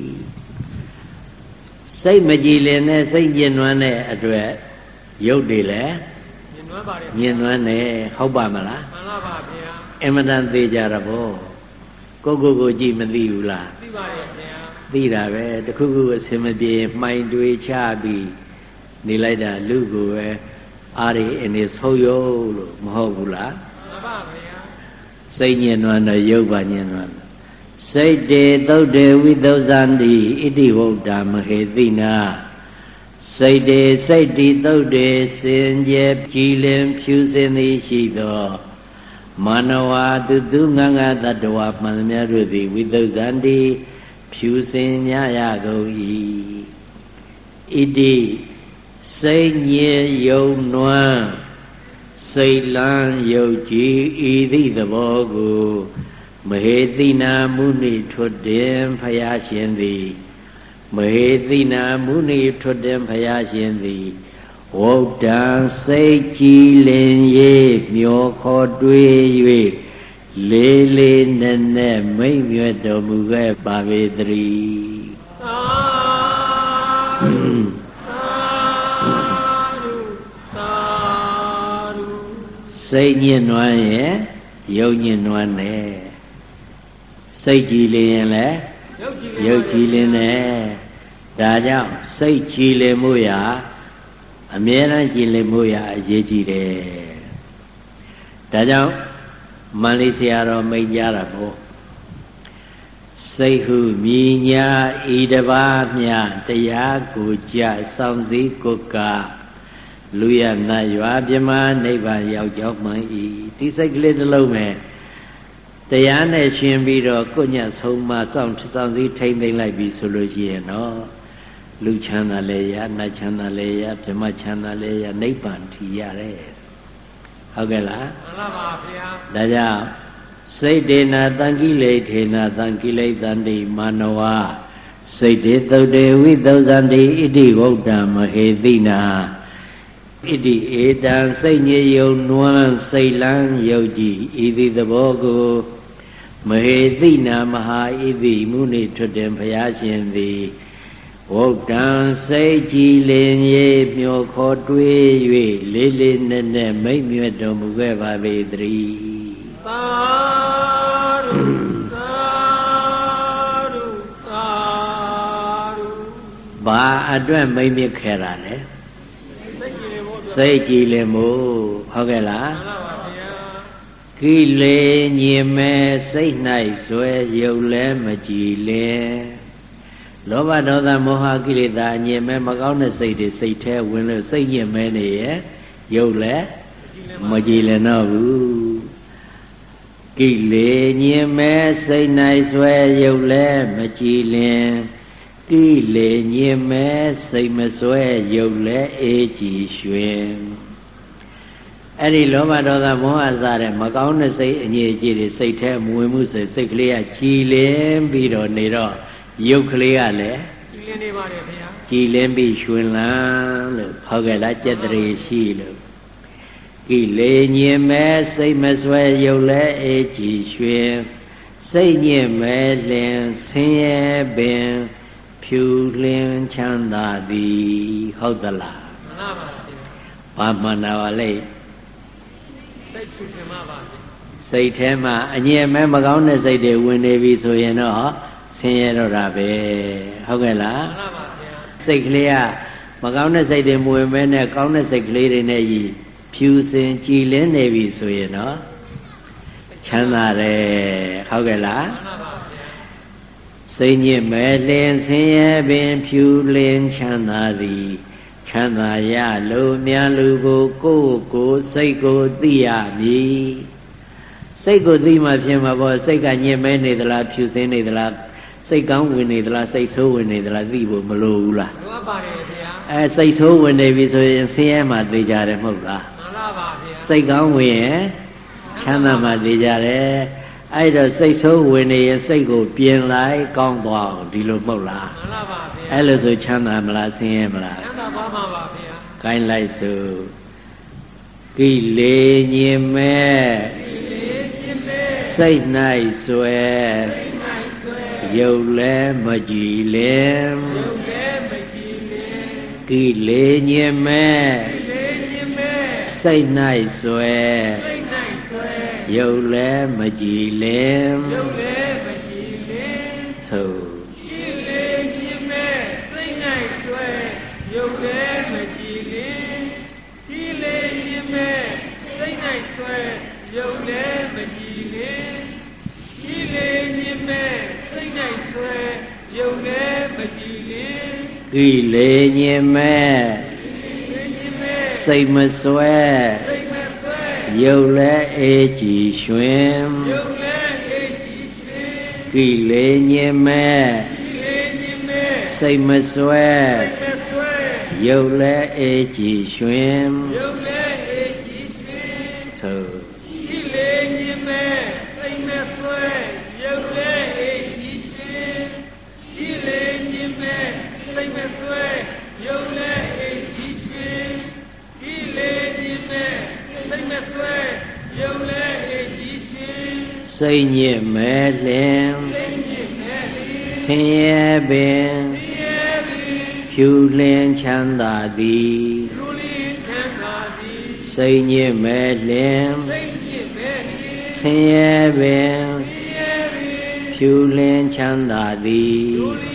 စိတ်မကြည်လင်တဲ့စိတ်ညှဉ်းနှွမ်းတဲ့အတွက်ရုပ်တွေလည်းညှဉ်းနှွမ်းပါတယ်ညှဉ်းနှွမ်းတယ်ဟုတ်ပါမလားမှန်ပါပါဗျာအမှန်တန်သိကြရဘောကိုကိုကိုကြည့်မသိဘူးလားသိပါတယ်ဗျာသိတာပဲတခုခုအစင်မပြေမှိုင်တွေချပြီးနေလိုက်တာလူကိုပဲအားရအနေဆုံးရုပ်လို့မဟုတ်ဘူးလားမှန်ပါဗျာစိတ်ညှဉ်းနှွမ်းတော့ရုပ်ပါညှဉ်းနှွမ်းစိတ်တေသုတ်တေဝိသုဇန္တိဣတိဝုဒ္ဓမဟေတိနာစိတ်တေစိတ်တိသုတ်တေစင်ကြယ်ကြည်လင်ဖြူစင်သည်ရှိသောမာနဝသူသူငါငါတတ္တဝါမှန်သမျှတို့သည်ဝိသုဇန္တိဖြူစင်ကြရကုန်၏ဣတိစိတ်ညစ်ယုံနွမ်းစိတ်လန်းယုတ်ကြည်ဤသည့်သဘောကိုမဟေတိနာမုနိထွတ်တင်ဖယားရှင်သည်မဟေတိနာမုနိထွတ်တင်ဖယားရှင်သည်ဝုဒ္ဓံစိတ်ကြည်လင်၍မျောခေါ်တွေး၍လေးလေးနက်နက်မိတ်မြတ်တော်မူခဲ့ပါပေတည်းသာစိတ်ညှဉ်းနှွမ်းရဲ့ယုံညှဉ်းနှွမ်းနဲ့စိတ်ကြည်လင်ရင်လည်းယုတ်ကြည်လင်နဲ့ဒါကြောင့်စိတ်ကြည်လင်မှုရာအမြဲတမ်းကြည်လင်မှုရာအရေးကြီးတယ်ဒါကြောင့်မန္လိဆရာတော်မိန့်ကြတာပေါ့စိတ်ဟုမြည်ညာဤတပါးမြတရားကိုကြစောင့်စည်းကိုကလူရနတ်ရွာပြမနိဗ္ဗာန်ရောက်ကြောင်းမှန်၏ဒီစိတ်ကလေးတစ်လုံးပဲတရားနဲ့ရှင်ပြီးတော့ကိုညတ်ဆုံးမစောင့်စောင့်စည်းထိမ့်သိမ့်လိုက်ပြီဆိုလို့ရှိရင်တော့လူချမ်းသာလည်းရနတ်ချမ်းသာလည်းရပြမချမ်းသာလည်းရနိဗ္ဗာန်ထီရတယ်ဟုတ်ကဲ့လားမှန်ပါပါဗျာဒါကြောင့်စိတ်တေနာတံကိလေထေနာတံကိလေသန္တိမာနဝစိတ်တေသုတ်တေဝိသုဇန္တိဣတိဝုဒ္ဓမဟေတိနာဣတိဧတံစိတ်ညစ်ယုံနွမ်းစိတ်လန်းယုတ်ကြည်ဤသည်သဘောကိုမဟေတိနာမဟာဣတိမုနိထွတ်တင်ဘုရားရှင်သည်ဝုဒ္ဓံစိတ်ကြည်လင်၍မျောခေါ်တွေး၍လေးလေးနက်နက်မိတ်မြတ်တော်မူခဲ့ပါပေတည်းသာဓုသာဓုသာဓုဘာအတွက်မိတ်မြတ်ခဲ့တာလဲစိတ်ကြည်လင်မှုဟုတ်ကဲ့လားမှန်ပါဗျာကိလေညင်မဲ့စိတ်၌ဆွဲရုပ်လဲမကြည်လင်လောဘဒေါသမောဟကိလေသာညင်မဲ့မကောင်းတဲ့စိတ်တွေစိတ်ထဲဝင်လို့စိတ်ညင်မဲ့နေရဲ့ရုပ်လဲမကြည်လင်တော့ဘူးကိလေညင်မဲ့စိတ်၌ဆွဲရုပ်လဲမကြည်လင်ကိလေညင်မဲ့စိတ်မစွဲရုပ်လဲအေးကြည်ရွှင်အဲ့ဒီလောဘဒေါသမောဟစတဲ့မကောင်းတဲ့စိတ်အငြိအကျေးတွေစိတ်ထဲမဝင်မှုဆိုစိတ်ကလေးကကြည်လင်ပြီးတော့နေတော့ရုပ်ကလေးကလည်းကြည်လင်နေပါတယ်ခင်ဗျာကြည်လင်ပြီးရွှင်လန်းလို့ဟုတ်ကဲ့လားကြက်တရေရှိလို့ကိလေညင်မဲ့စိတ်မစွဲရုပ်လဲအေးကြည်ရွှင်စိတ်ညစ်မဲ့လင်ဆင်းရဲပင်ဖြူလင်းချမ်းသာသည်ဟုတ်သလားမှန်ပါပါဘာမှန်တာပါလေစိတ်ဖြူစင်ပါပါစိတ်ထဲမှာအငြင်းမဲ့မကောင်းတဲ့စိတ်တွေဝင်နေပြီဆိုရင်တော့ဆင်းရဲတော့တာပဲဟုတ်ကဲ့လားမှန်ပါပါစိတ်ကလေးကမကောင်းတဲ့စိတ်တွေမဝင်မဲနဲ့ကောင်းတဲ့စိတ်ကလေးတွေနဲ့ကြီးဖြူစင်ကြည်လင်းနေပြီဆိုရင်တော့ချမ်းသာတယ်ဟုတ်ကဲ့လားမှန်ပါပါစိတ်ညစ်မဲ့လင်းဆင်းရဲပင်ဖြူလင်းချမ်းသာသည်ချမ်းသာရလို့မြန်လူကိုကိုယ်ကိုစိတ်ကိုသိရမည်စိတ်ကိုသိမှဖြစ်မှာပေါ့စိတ်ကညစ်မဲနေသလားဖြူစင်နေသလားစိတ်ကောင်းဝင်နေသလားစိတ်ဆိုးဝင်နေသလားသိဖို့မလိုဘူးလားလိုပါတယ်ဗျာအဲစိတ်ဆိုးဝင်နေပြီဆိုရင်ဆင်းရဲမှသိကြတယ်မဟုတ်လားမှန်ပါပါဗျာစိတ်ကောင်းဝင်ရင်ချမ်းသာမှသိကြတယ်အဲ့တော့စိတ်ဆိုးဝင်နေရင်စိတ်ကိုပြင်လိုက်ကောင်းသွားအောင်ဒီလိုမဟုတ်လားမှန်ပါပါဗျာအဲ့လိုဆိုချမ်းသာမလားဆင်းရဲမလားချမ်းသာပါမှာပါဗျာကိုင်းလိုက်စို့ကိလေညင်မဲ့စိတ်၌ဆွဲရုပ်လည်းမကြည်လင်ကိလေညင်မဲ့စိတ်၌ဆွဲရုပ်လည်းမကြည်လင်သို့ကိလေညင်မဲ့စိတ်၌ဆွဲရုပ်လည်းမကြည်လင်ကိလေညင်မဲ့စိတ်၌ဆွဲရုပ်လည်းမကြည်လင်ကိလေညင်မဲ့စိတ်၌ဆွဲရုပ်လည်းမကြည်လင်ကိလေညင်မဲ့စိတ်မဆွဲရုပ်လည်းအေးကြည်ရွှင်ကိလေညင်မဲ့စိတ်မဆွဲရုပ်လည်းအေးကြည်ရွှင်သို့ကိလေညင်မဲ့စိတ်မဆွဲရုပ်လည်းအေးကြည်ရွှင်ကိလေညင်မဲ့စိတ်မဆွဲရုပ်လည်းအေးကြည်ရွှင်ကိလေညင်မဲ့စိတ်မဆွဲရုပ်လည်းအေးကြည်ရွှင်စိတ်ညစ်မဲ့လင်ဆင်းရဲပင်ဖြူလင်းချမ်းသာသည်စိတ်ညစ်မဲ့လင်ဆင်းရဲပင်ဖြူလင်းချမ်းသာသည်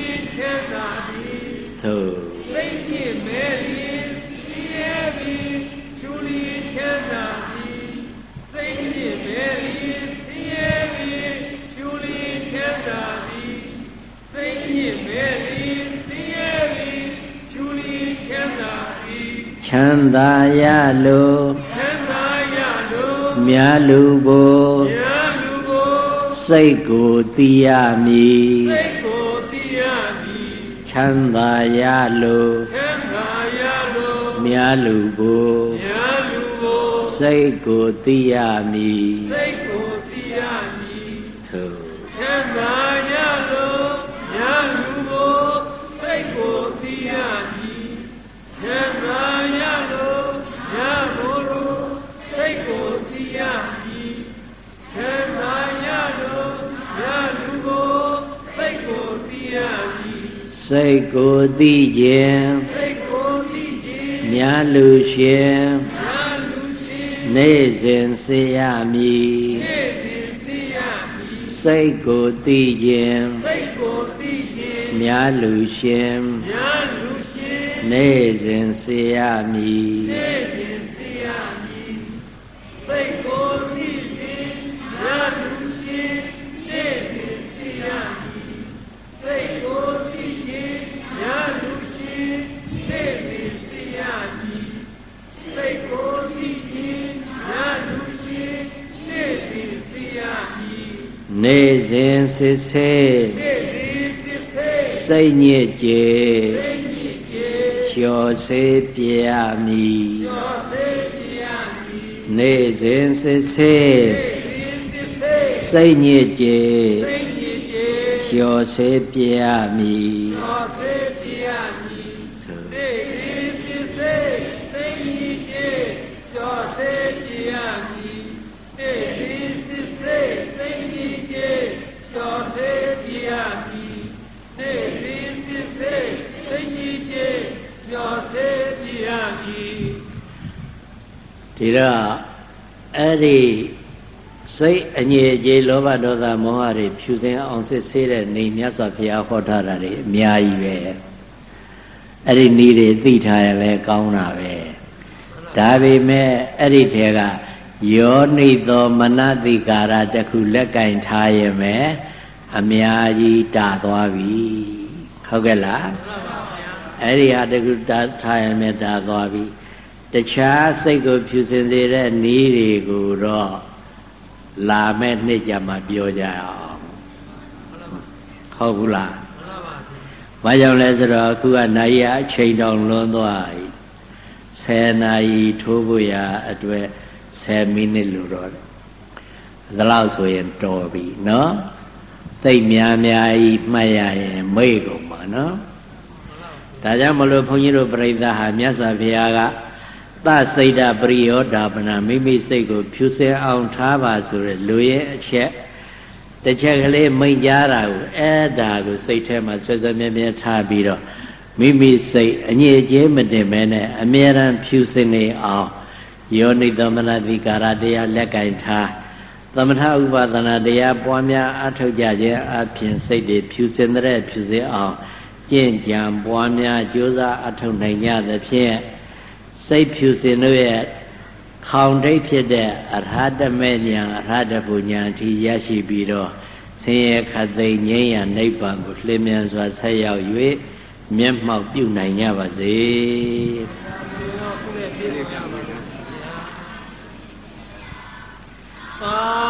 သို့စိတ်ညစ်မဲ့လင်ဆင်းရဲပင်ဖြူလင်းချမ်းသာသည်စိတ်ညစ်မဲ့လင်ဆင်းရဲပင်ဖြူလင်းချမ်းသာသည်စိတ်ညစ်မဲ့လင်ဆင်းရဲပင်ဖြူလင်းချမ်းသာသည်ချမ်းသာရလို့ချမ်းသာရလို့မြတ်လူကိုမြတ်လူကိုစိတ်ကိုသိရမည်စိတ်ကိုသိရမည်ချမ်းသာရလို့ချမ်းသာရလို့မြတ်လူကိုမြတ်လူကိုစိတ်ကိုသိရမည်စိတ်ကိုသိရမည်သို့ချမ်းသာရလို့မြတ်လူကိုစိတ်ကိုသိရမည်ချမ်းသာရလို့မြတ်လူကိုစိတ်ကိုသိရမည်ချမ်းသာရလို့မြတ်လူကိုစိတ်ကိုသိရမည်စိတ်ကိုသိခြင်းစိတ်ကိုသိခြင်းမြတ်လူရှင်မြတ်လူရှင်နေ့စဉ်စေရမည်နေ့စဉ်စေရမည်စိတ်ကိုသိခြင်းစိတ်ကိုသိခြင်းမြတ်လူရှင်မြတ်လူရှင်နေ့စဉ်စေရမည်နေ့စဉ်စေရမည်စိတ်ကိုသိခြင်းမြတ်လူရှင်နေ့စဉ်စေရမည်စိတ်ကိုသိခြင်းမြတ်လူရှင်နေ့စဉ်စေရမည်စိတ်ကိုသိခြင်းမြတ်လူရှင်နေ့စဉ်စေရမည်နေ့စဉ်စစ်ဆေးနေ့စဉ်စစ်ဆေးစိတ်ညစ်ကြေစိတ်ညစ်ကြေလျှော်စေပြရမည်လျှော်စေပြရမည်နေ့စဉ်စစ်ဆေးနေ့စဉ်စစ်ဆေးစိတ်ညစ်ကြေစိတ်ညစ်ကြေလျှော်စေပြရမည်လျှော်စေပြရမည်နေ့စဉ်စစ်ဆေးစိတ်ညစ်ကြေလျှော်စေပြရမည်နေ့စဉ်စစ်ဆေးစိတ်ညစ်ကြေလဒီတော့အဲ့ဒီစိတ်အငြိအကျေးလောဘဒေါသမောဟတွေဖြူစင်အောင်စစ်ဆေးတဲ့နေမြတ်စွာဘုရားဟောထားတာတွေအများကြီးပဲအဲ့ဒီနေတွေသိထားရင်လည်းကောင်းတာပဲဒါပေမဲ့အဲ့ဒီထဲကယောနိသောမနတိကာရတခုလက်ကင်ထားရမယ်အများကြီးတာသွားပြီဟုတ်ကဲ့လားအဲ့ဒီဟာတခုတာထားရမယ်တာသွားပြီတခြားစိတ်ကိုဖြူစင်စေတဲ့နည်းတွေကိုတော့လာမဲ့နှစ်ကြမှာပြောကြအောင်ဟုတ်ဘူးလားဘာကြောင့်လဲဆိုတော့အခုကနိုင်ရအချိန်တောင်လွန်သွားပြီဆယ်နာရီထိုးဖို့ရအတွက်ဆယ်မိနစ်လို့တော့ဒါလောက်ဆိုရင်တော်ပြီနော်သိများများကြီးမှတ်ရရင်မေ့ကုန်ပါနော်ဒါကြောင့်မလို့ဘုန်းကြီးတို့ပြိဿဟာမြတ်စွာဘုရားကသစိတ်တပရိယောဓာပနာမိမိစိတ်ကိုဖြူစင်အောင်ထားပါဆိုရလူရဲ့အချက်တစ်ချက်ကလေးမိန်ကြားတာကိုအဲ့ဒါကိုစိတ်ထဲမှာဆွဲဆွဲမြဲမြဲထားပြီးတော့မိမိစိတ်အငြိအကျေးမတင်မဲနဲ့အမြဲတမ်းဖြူစင်နေအောင်ယောနိသမနတိကာရတရားလက်ကင်ထားသမထဥပဒနာတရားပွားများအထောက်ကြခြင်းအပြင်စိတ်တွေဖြူစင်တဲ့ဖြူစင်အောင်ကျင့်ကြံပွားများကြိုးစားအထောက်နိုင်ကြသဖြင့်စိတ်ဖြူစင်တို့ရဲ့ခေါင်ထိပ်ဖြစ်တဲ့အရဟတမေညာအရဟတပုညာအထိရရှိပြီးတော့ဆင်းရဲခတ်သိမ်းငြိမ်းရနိဗ္ဗာန်ကိုလျင်မြန်စွာဆက်ရောက်၍မျက်မှောက်ပြုနိုင်ကြပါစေ။ သာ